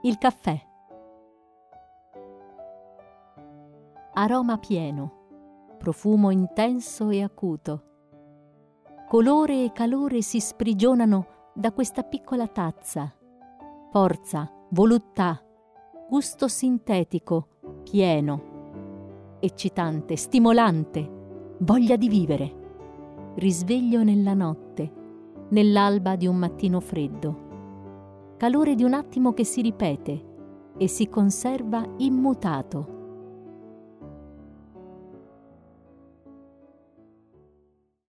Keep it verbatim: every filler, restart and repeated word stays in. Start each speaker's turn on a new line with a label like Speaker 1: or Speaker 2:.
Speaker 1: Il caffè. Aroma pieno, profumo intenso e acuto. Colore e calore si sprigionano da questa piccola tazza. Forza, voluttà, gusto sintetico, pieno, eccitante, stimolante, voglia di vivere. Risveglio nella notte, nell'alba di un mattino freddo. Calore di un attimo che si ripete e si conserva immutato.